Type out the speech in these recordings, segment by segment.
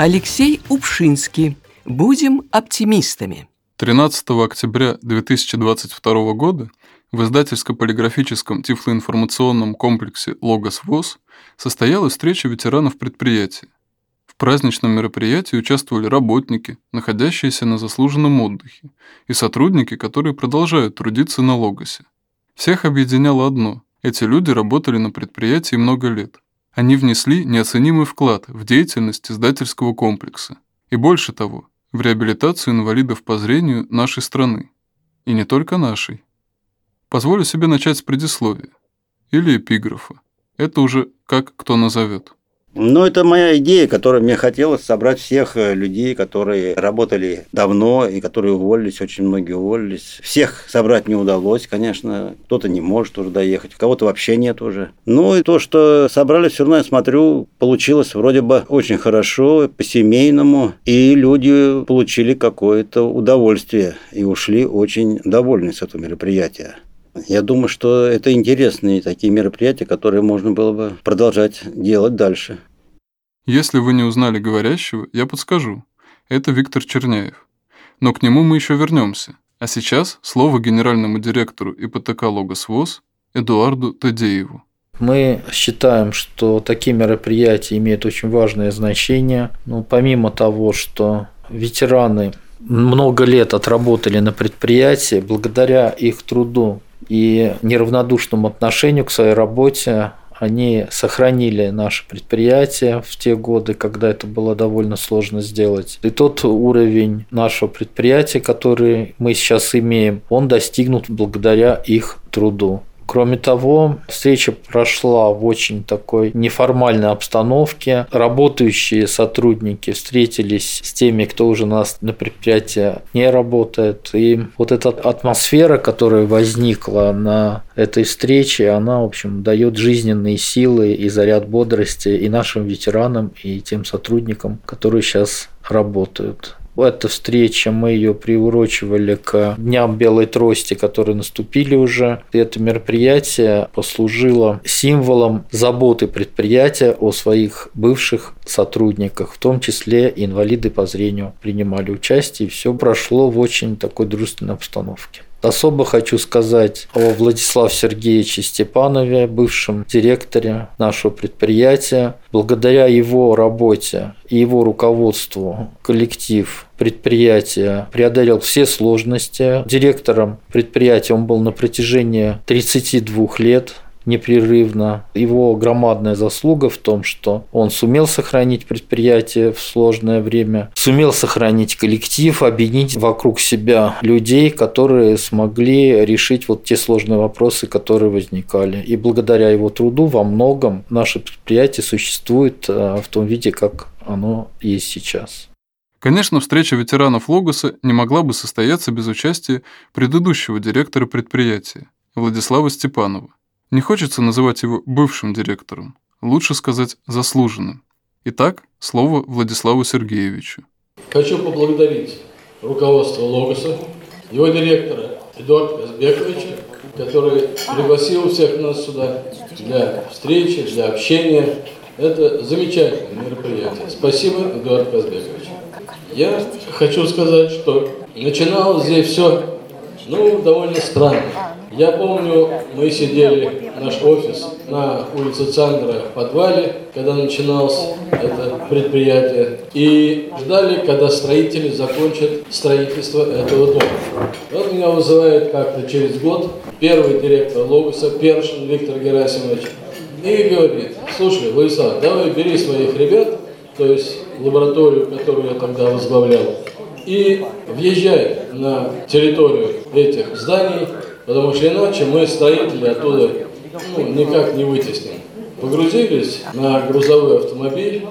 Алексей Упшинский. Будем оптимистами. 13 октября 2022 года в издательско-полиграфическом тифлоинформационном комплексе «Логос ВОС» состоялась встреча ветеранов предприятия. В праздничном мероприятии участвовали работники, находящиеся на заслуженном отдыхе, и сотрудники, которые продолжают трудиться на Логосе. Всех объединяло одно – эти люди работали на предприятии много лет. Они внесли неоценимый вклад в деятельность издательского комплекса. И больше того, в реабилитацию инвалидов по зрению нашей страны. И не только нашей. Позволю себе начать с предисловия. Или эпиграфа. Это уже как кто назовет. Это моя идея, которой мне хотелось собрать всех людей, которые работали давно и которые уволились, очень многие уволились. Всех собрать не удалось, конечно, кто-то не может уже доехать, кого-то вообще нет уже. И то, что собрали, все равно, я смотрю, получилось вроде бы очень хорошо, по-семейному, и люди получили какое-то удовольствие и ушли очень довольны с этого мероприятия. Я думаю, что это интересные такие мероприятия, которые можно было бы продолжать делать дальше. Если вы не узнали говорящего, я подскажу. Это Виктор Черняев. Но к нему мы еще вернемся. А сейчас слово генеральному директору ИПТК «Логос ВОС» Эдуарду Тадееву. Мы считаем, что такие мероприятия имеют очень важное значение. Помимо того, что ветераны много лет отработали на предприятии, благодаря их труду и неравнодушному отношению к своей работе они сохранили наше предприятие в те годы, когда это было довольно сложно сделать. И тот уровень нашего предприятия, который мы сейчас имеем, он достигнут благодаря их труду. Кроме того, встреча прошла в очень такой неформальной обстановке. Работающие сотрудники встретились с теми, кто уже у нас на предприятии не работает. И эта атмосфера, которая возникла на этой встрече, она, в общем, дает жизненные силы и заряд бодрости и нашим ветеранам, и тем сотрудникам, которые сейчас работают. Эта встреча, мы ее приурочивали к Дням Белой Трости, которые наступили уже. И это мероприятие послужило символом заботы предприятия о своих бывших сотрудниках, в том числе инвалиды по зрению принимали участие, и все прошло в очень такой дружественной обстановке. Особо хочу сказать о Владиславе Сергеевиче Степанове, бывшем директоре нашего предприятия. Благодаря его работе и его руководству коллектив предприятия преодолел все сложности. Директором предприятия он был на протяжении 32 лет. Непрерывно. Его громадная заслуга в том, что он сумел сохранить предприятие в сложное время, сумел сохранить коллектив, объединить вокруг себя людей, которые смогли решить те сложные вопросы, которые возникали. И благодаря его труду во многом наше предприятие существует в том виде, как оно есть сейчас. Конечно, встреча ветеранов Логоса не могла бы состояться без участия предыдущего директора предприятия, Владислава Степанова. Не хочется называть его бывшим директором, лучше сказать заслуженным. Итак, слово Владиславу Сергеевичу. Хочу поблагодарить руководство Логоса, его директора Эдуарда Казбековича, который пригласил всех нас сюда для встречи, для общения. Это замечательное мероприятие. Спасибо, Эдуард Казбекович. Я хочу сказать, что начиналось здесь все довольно странно. Я помню, мы сидели, наш офис на улице Цандера в подвале, когда начиналось это предприятие, и ждали, когда строители закончат строительство этого дома. Меня вызывает как-то через год первый директор Логоса, Першин Виктор Герасимович, и говорит: слушай, Владислав, давай бери своих ребят, то есть лабораторию, которую я тогда возглавлял, и въезжай на территорию этих зданий, потому что иначе мы строители оттуда никак не вытесним. Погрузились на грузовой автомобиль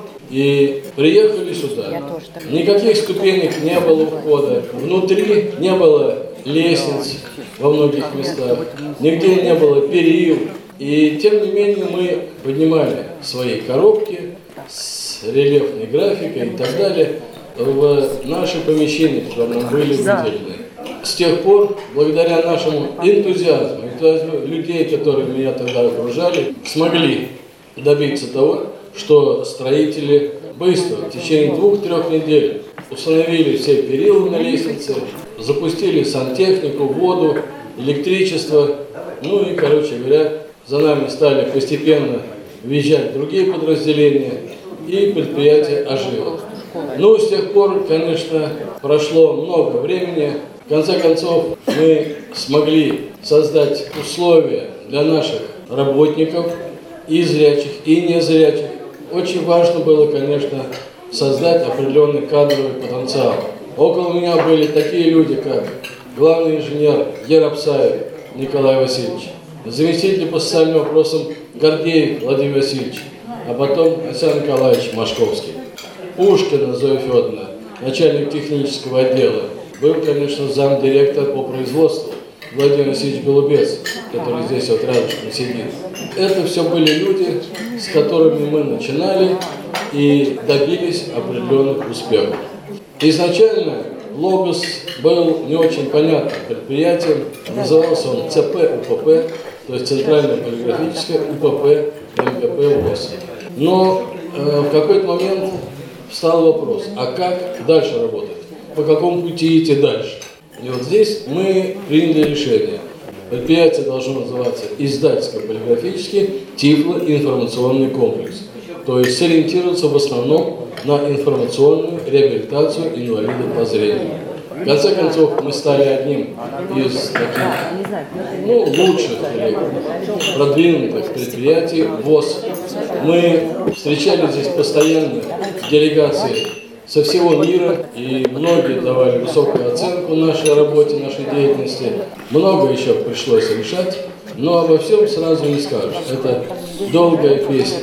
и приехали сюда. Никаких ступенек не было входа. Внутри не было лестниц во многих местах. Нигде не было перил. И тем не менее мы поднимали свои коробки с рельефной графикой и так далее в наши помещения, которые нам были выделены. С тех пор, благодаря нашему энтузиазму людей, которые меня тогда окружали, смогли добиться того, что строители быстро, в течение 2-3 недель, установили все перила на лестнице, запустили сантехнику, воду, электричество. Ну и, короче говоря, за нами стали постепенно въезжать другие подразделения, и предприятие ожило. Ну, с тех пор, конечно, прошло много времени. В конце концов, мы смогли создать условия для наших работников, и зрячих, и незрячих. Очень важно было, конечно, создать определенный кадровый потенциал. Около меня были такие люди, как главный инженер Еропсаев Николай Васильевич, заместитель по социальным вопросам Гордеев Владимир Васильевич, а потом Александр Николаевич Машковский. Пушкина Зоя Федоровна, начальник технического отдела, был, конечно, замдиректора по производству Владимир Васильевич Голубец, который здесь вот рядышком сидит. Это все были люди, с которыми мы начинали и добились определенных успехов. Изначально Логос был не очень понятным предприятием, назывался он ЦП УПП, то есть Центральное полиграфическое УПП МКП ВОС. Но в какой-то момент встал вопрос, а как дальше работать? По какому пути идти дальше? И вот здесь мы приняли решение. Предприятие должно называться издательско-полиграфический тифлоинформационный комплекс. То есть сориентироваться в основном на информационную реабилитацию инвалидов по зрению. В конце концов, мы стали одним из таких лучших или продвинутых предприятий ВОС. Мы встречали здесь постоянно делегации со всего мира, и многие давали высокую оценку нашей работе, нашей деятельности. Много еще пришлось решать, но обо всем сразу не скажешь. Это долгая песня.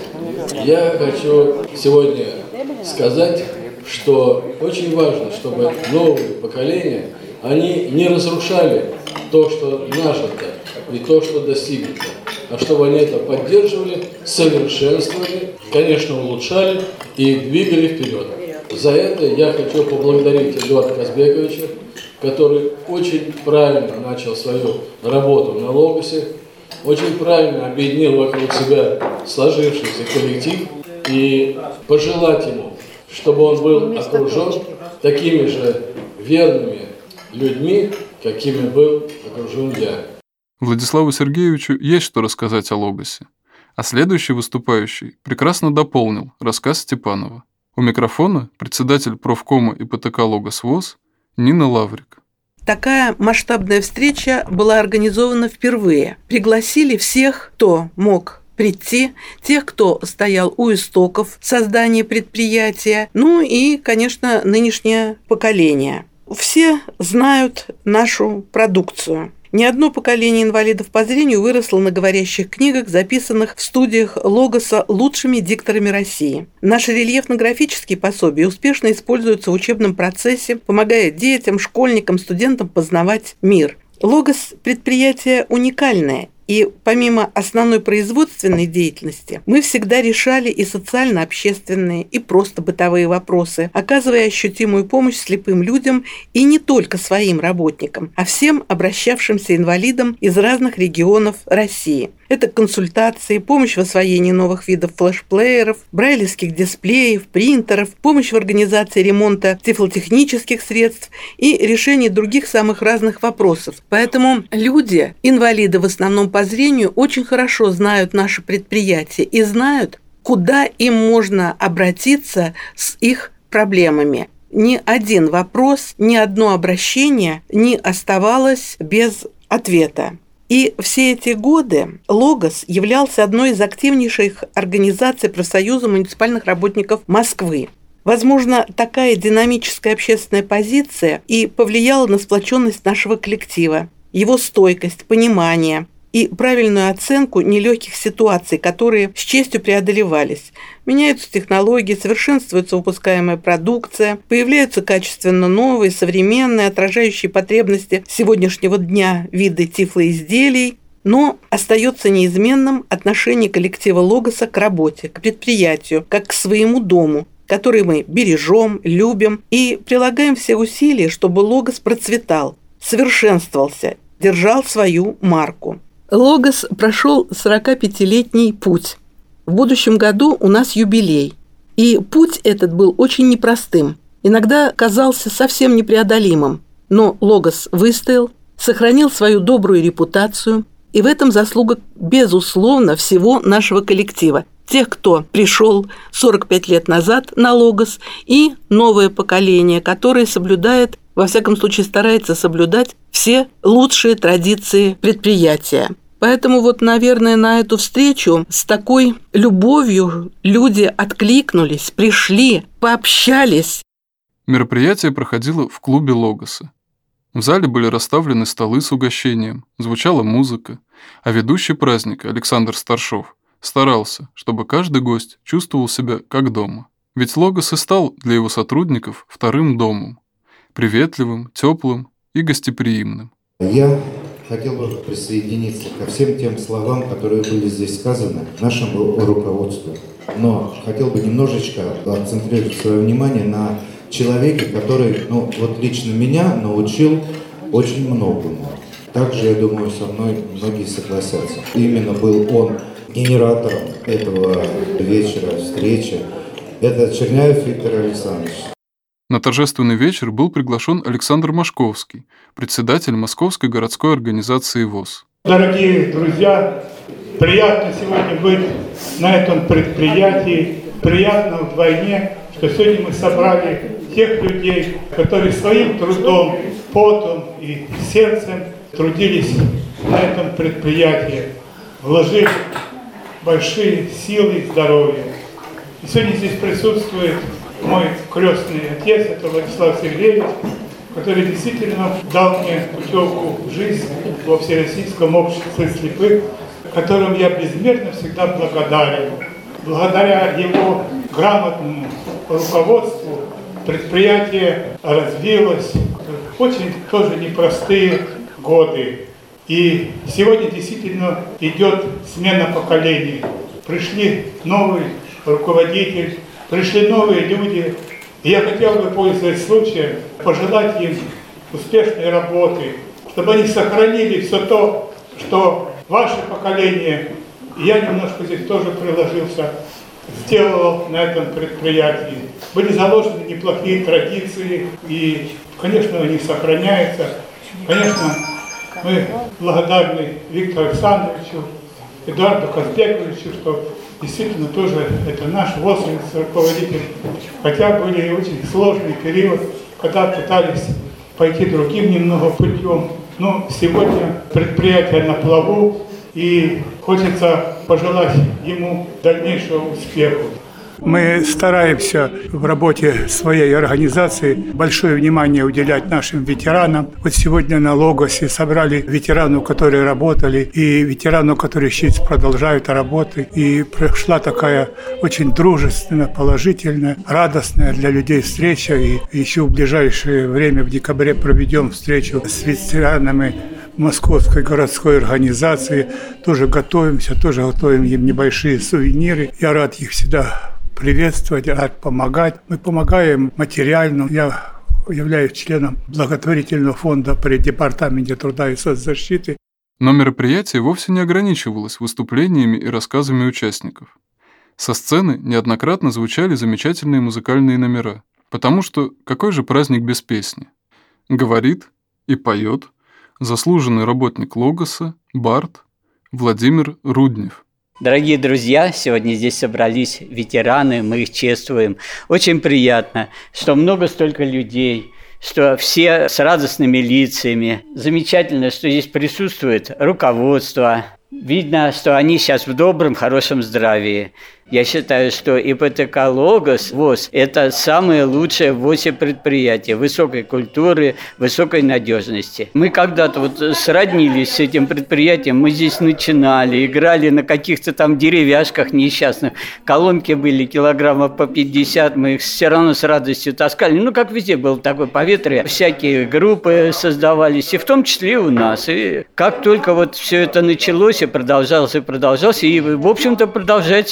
Я хочу сегодня сказать, что очень важно, чтобы новые поколения, они не разрушали то, что нажито, и то, что достигнуто, а чтобы они это поддерживали, совершенствовали, конечно, улучшали и двигали вперед. За это я хочу поблагодарить Эдуарда Казбековича, который очень правильно начал свою работу на Логосе, очень правильно объединил вокруг себя сложившийся коллектив, и пожелать ему, чтобы он был окружен такими же верными людьми, какими был окружен я. Владиславу Сергеевичу есть что рассказать о Логосе, а следующий выступающий прекрасно дополнил рассказ Степанова. У микрофона председатель профкома ИПТК «Логос ВОС» Нина Лаврик. Такая масштабная встреча была организована впервые. Пригласили всех, кто мог прийти, тех, кто стоял у истоков создания предприятия, ну и, конечно, нынешнее поколение. Все знают нашу продукцию. Ни одно поколение инвалидов по зрению выросло на говорящих книгах, записанных в студиях Логоса лучшими дикторами России. Наши рельефно-графические пособия успешно используются в учебном процессе, помогая детям, школьникам, студентам познавать мир. Логос – предприятие уникальное. И помимо основной производственной деятельности, мы всегда решали и социально-общественные, и просто бытовые вопросы, оказывая ощутимую помощь слепым людям и не только своим работникам, а всем обращавшимся инвалидам из разных регионов России. Это консультации, помощь в освоении новых видов флешплееров, брайлевских дисплеев, принтеров, помощь в организации ремонта тифлотехнических средств и решении других самых разных вопросов. Поэтому люди, инвалиды в основном по зрению, очень хорошо знают наше предприятие и знают, куда им можно обратиться с их проблемами. Ни один вопрос, ни одно обращение не оставалось без ответа. И все эти годы Логос являлся одной из активнейших организаций профсоюза муниципальных работников Москвы. Возможно, такая динамическая общественная позиция и повлияла на сплоченность нашего коллектива, его стойкость, понимание и правильную оценку нелегких ситуаций, которые с честью преодолевались. Меняются технологии, совершенствуется выпускаемая продукция, появляются качественно новые, современные, отражающие потребности сегодняшнего дня виды тифлоизделий, но остается неизменным отношение коллектива Логоса к работе, к предприятию, как к своему дому, который мы бережем, любим и прилагаем все усилия, чтобы Логос процветал, совершенствовался, держал свою марку. Логос прошел 45-летний путь. В будущем году у нас юбилей. И путь этот был очень непростым. Иногда казался совсем непреодолимым. Но Логос выстоял, сохранил свою добрую репутацию. И в этом заслуга, безусловно, всего нашего коллектива. Тех, кто пришел 45 лет назад на Логос, и новое поколение, которое соблюдает, во всяком случае старается соблюдать все лучшие традиции предприятия. Поэтому вот, наверное, на эту встречу с такой любовью люди откликнулись, пришли, пообщались. Мероприятие проходило в клубе Логоса. В зале были расставлены столы с угощением, звучала музыка, а ведущий праздника Александр Старшов старался, чтобы каждый гость чувствовал себя как дома. Ведь Логос и стал для его сотрудников вторым домом, приветливым, теплым и гостеприимным. Я хотел бы присоединиться ко всем тем словам, которые были здесь сказаны нашему руководству. Но хотел бы немножечко акцентрировать свое внимание на человеке, который, вот лично меня научил очень многому. Также, я думаю, со мной многие согласятся. Именно был он генератором этого вечера, встречи. Это Черняев Виктор Александрович. На торжественный вечер был приглашен Александр Машковский, председатель Московской городской организации ВОС. Дорогие друзья, приятно сегодня быть на этом предприятии. Приятно вдвойне, что сегодня мы собрали тех людей, которые своим трудом, потом и сердцем трудились на этом предприятии, вложили большие силы и здоровье. И сегодня здесь присутствует мой крестный отец, это Владислав Сергеевич, который действительно дал мне путевку в жизнь во Всероссийском обществе слепых, которому я безмерно всегда благодарен. Благодаря его грамотному руководству предприятие развилось в очень тоже непростые годы. И сегодня действительно идет смена поколений. Пришли новый руководитель, пришли новые люди. И я хотел бы, пользуясь случаем, пожелать им успешной работы, чтобы они сохранили все то, что ваше поколение, и я немножко здесь тоже приложился, сделало на этом предприятии. Были заложены неплохие традиции, и, конечно, они сохраняются. Конечно, мы благодарны Виктору Александровичу, Эдуарду Казбековичу, что действительно тоже это наш руководитель. Хотя были и очень сложный период, когда пытались пойти другим немного путем. Но сегодня предприятие на плаву, и хочется пожелать ему дальнейшего успеха. Мы стараемся в работе своей организации большое внимание уделять нашим ветеранам. Вот сегодня на Логосе собрали ветеранов, которые работали, и ветеранов, которые сейчас продолжают работы. И прошла такая очень дружественная, положительная, радостная для людей встреча. И еще в ближайшее время, в декабре, проведем встречу с ветеранами Московской городской организации. Тоже готовим им небольшие сувениры. Я рад их всегда приветствовать, рад помогать. Мы помогаем материально. Я являюсь членом благотворительного фонда при Департаменте труда и соцзащиты. Но мероприятие вовсе не ограничивалось выступлениями и рассказами участников. Со сцены неоднократно звучали замечательные музыкальные номера, потому что какой же праздник без песни? Говорит и поет заслуженный работник Логоса, бард Владимир Руднев. Дорогие друзья, сегодня здесь собрались ветераны, мы их чествуем. Очень приятно, что столько людей, что все с радостными лицами. Замечательно, что здесь присутствует руководство. Видно, что они сейчас в добром, хорошем здравии. Я считаю, что ИПТК «Логос» ВОС – это самое лучшее в ВОСе предприятие высокой культуры, высокой надежности. Мы когда-то сроднились с этим предприятием, мы здесь начинали, играли на каких-то там деревяшках несчастных. Колонки были килограммов по 50, мы их все равно с радостью таскали. Как везде было такое поветрие, всякие группы создавались, и в том числе и у нас. И как только все это началось и продолжалось, и, в общем-то, продолжается по сей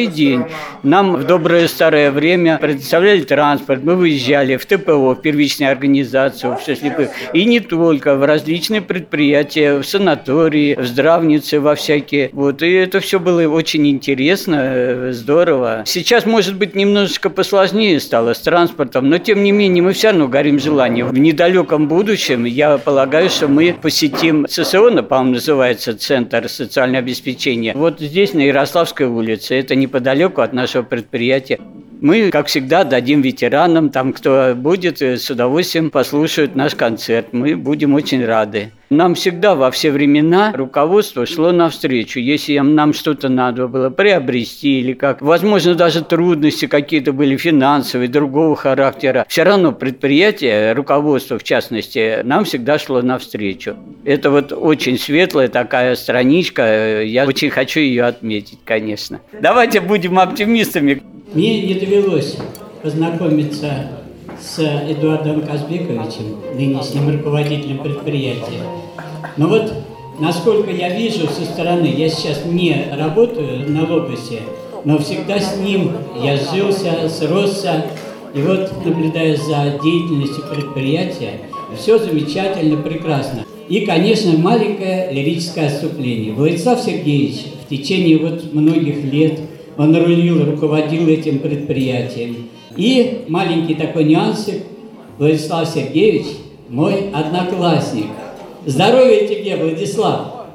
каждый день нам в доброе старое время предоставляли транспорт, мы выезжали в ТПО, в первичную организацию общества слепых, и не только, в различные предприятия, в санатории, в здравницы, во всякие. Вот, и это все было очень интересно, здорово. Сейчас, может быть, немножечко посложнее стало с транспортом, но, тем не менее, мы все равно горим желанием. В недалеком будущем, я полагаю, что мы посетим ЦСО, по-моему, называется Центр социального обеспечения. Вот здесь, на Ярославской улице, это неподалеку от нашего предприятия. Мы, как всегда, дадим ветеранам, там, кто будет, с удовольствием послушают наш концерт. Мы будем очень рады. Нам всегда во все времена руководство шло навстречу. Если нам что-то надо было приобрести или как, возможно, даже трудности какие-то были финансовые, другого характера, все равно предприятие, руководство в частности, нам всегда шло навстречу. Это вот очень светлая такая страничка, я очень хочу ее отметить, конечно. Давайте будем оптимистами. Мне не довелось познакомиться с Эдуардом Казбековичем, нынешним руководителем предприятия. Но вот, насколько я вижу со стороны, я сейчас не работаю на Логосе, но всегда с ним я сжился, сросся. И вот, наблюдая за деятельностью предприятия, все замечательно, прекрасно. И, конечно, маленькое лирическое отступление. Владислав Сергеевич в течение вот многих лет он рулил, руководил этим предприятием. И маленький такой нюансик. Владислав Сергеевич – мой одноклассник. Здоровья тебе, Владислав!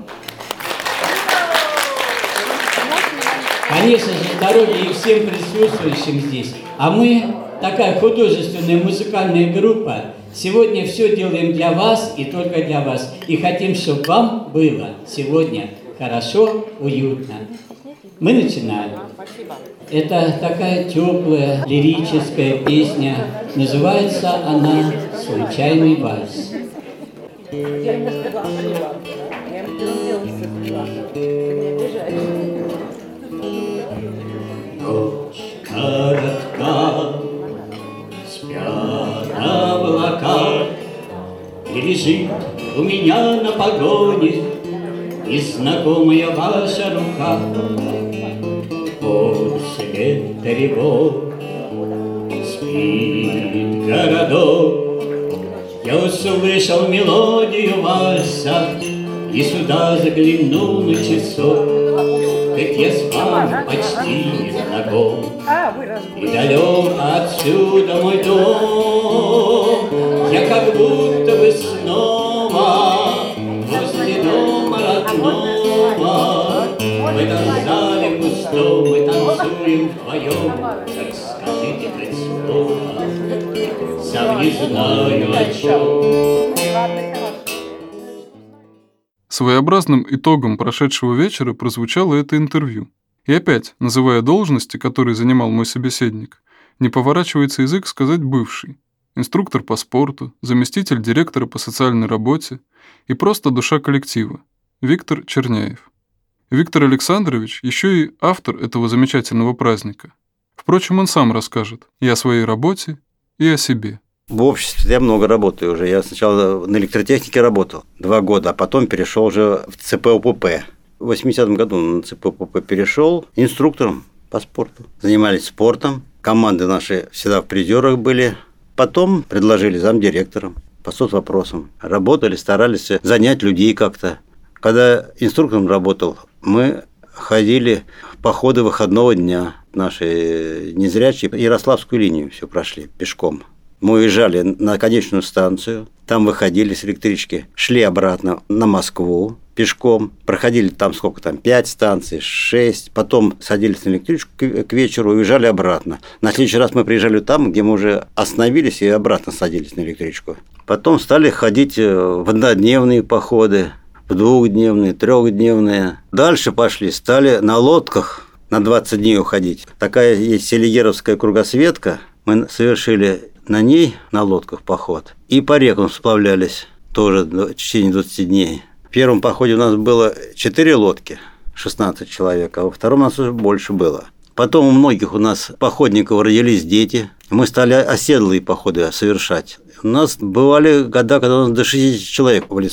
Конечно же, здоровья и всем присутствующим здесь. А мы, такая художественная музыкальная группа, сегодня все делаем для вас и только для вас. И хотим, чтобы вам было сегодня хорошо, уютно. Мы начинаем. Это такая теплая лирическая песня. Называется она «Случайный вальс». Ночь коротка, спят облака, и лежит у меня на погоне незнакомая ваша рука. После тревог спит городок. Я услышал мелодию вальса и сюда заглянул на часок. Ведь я с вами почти не знаком, и далек отсюда мой дом. Я как будто бы снова возле дома родного. В этом зале пустом мы танцуем вдвоем. Так скажите хоть слово, сам не знаю о чем. Своеобразным итогом прошедшего вечера прозвучало это интервью. И опять, называя должности, которые занимал мой собеседник, не поворачивается язык сказать бывший, инструктор по спорту, заместитель директора по социальной работе и просто душа коллектива, Виктор Черняев. Виктор Александрович еще и автор этого замечательного праздника. Впрочем, он сам расскажет и о своей работе, и о себе. В обществе я много работаю уже. Я сначала на электротехнике работал 2 года, а потом перешел уже в ЦПОПП. В 80-м году на ЦПОПП перешел инструктором по спорту. Занимались спортом. Команды наши всегда в призерах были. Потом предложили замдиректором по соцвопросам. Работали, старались занять людей как-то. Когда инструктором работал, мы ходили в походы выходного дня. Наши незрячие Ярославскую линию все прошли пешком. Мы уезжали на конечную станцию, там выходили с электрички, шли обратно на Москву пешком, проходили там 5 станций, 6, потом садились на электричку к вечеру и уезжали обратно. На следующий раз мы приезжали там, где мы уже остановились и обратно садились на электричку. Потом стали ходить в однодневные походы, в 2-дневные, 3-дневные. Дальше пошли, стали на лодках на 20 дней уходить. Такая есть селигеровская кругосветка, мы совершили на ней, на лодках, поход. И по рекам сплавлялись тоже в течение 20 дней. В первом походе у нас было 4 лодки, 16 человек, а во втором у нас уже больше было. Потом у многих у нас походников родились дети. Мы стали оседлые походы совершать. У нас бывали года, когда у нас до 60 человек в лесу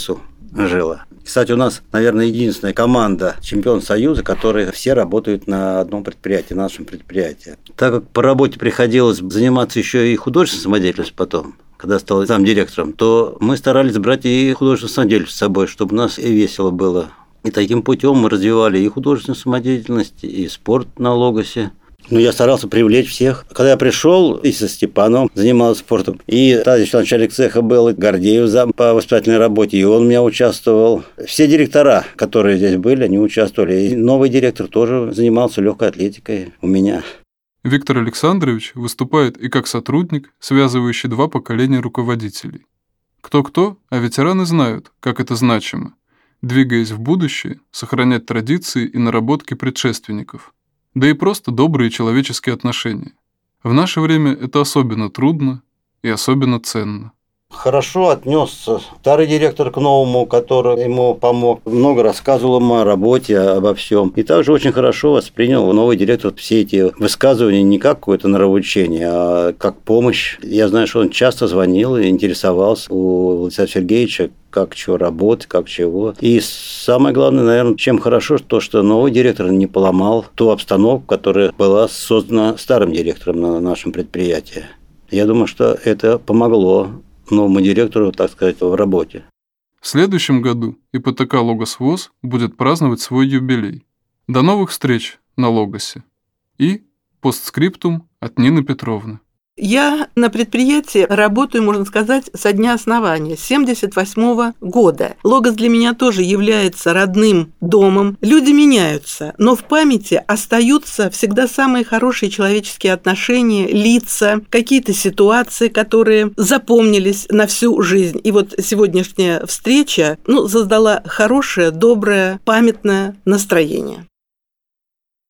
жило. Кстати, у нас, наверное, единственная команда чемпион Союза, которые все работают на одном предприятии, на нашем предприятии. Так как по работе приходилось заниматься еще и художественной самодеятельностью потом, когда стал замдиректором, то мы старались брать и художественную самодеятельность с собой, чтобы у нас и весело было. И таким путем мы развивали и художественную самодеятельность, и спорт на Логосе. Ну, я старался привлечь всех. Когда я пришел, и со Степаном занимался спортом, и тогда еще начальник цеха был, и Гордеев зам по воспитательной работе, и он у меня участвовал. Все директора, которые здесь были, они участвовали. И новый директор тоже занимался легкой атлетикой у меня. Виктор Александрович выступает и как сотрудник, связывающий два поколения руководителей. Кто-кто, а ветераны знают, как это значимо, двигаясь в будущее, сохранять традиции и наработки предшественников. Да и просто добрые человеческие отношения. В наше время это особенно трудно и особенно ценно. Хорошо отнесся старый директор к новому, который ему помог. Много рассказывал ему о работе, обо всем. И также очень хорошо воспринял новый директор все эти высказывания не как какое-то нравоучение, а как помощь. Я знаю, что он часто звонил и интересовался у Владислава Сергеевича, как чего работать, как чего. И самое главное, наверное, чем хорошо, то, что новый директор не поломал ту обстановку, которая была создана старым директором на нашем предприятии. Я думаю, что это помогло новому директору, так сказать, в работе. В следующем году ИПТК «Логос ВОС» будет праздновать свой юбилей. До новых встреч на Логосе. И постскриптум от Нины Петровны. Я на предприятии работаю, можно сказать, со дня основания, с 1978 года. Логос для меня тоже является родным домом. Люди меняются, но в памяти остаются всегда самые хорошие человеческие отношения, лица, какие-то ситуации, которые запомнились на всю жизнь. И вот сегодняшняя встреча создала хорошее, доброе, памятное настроение.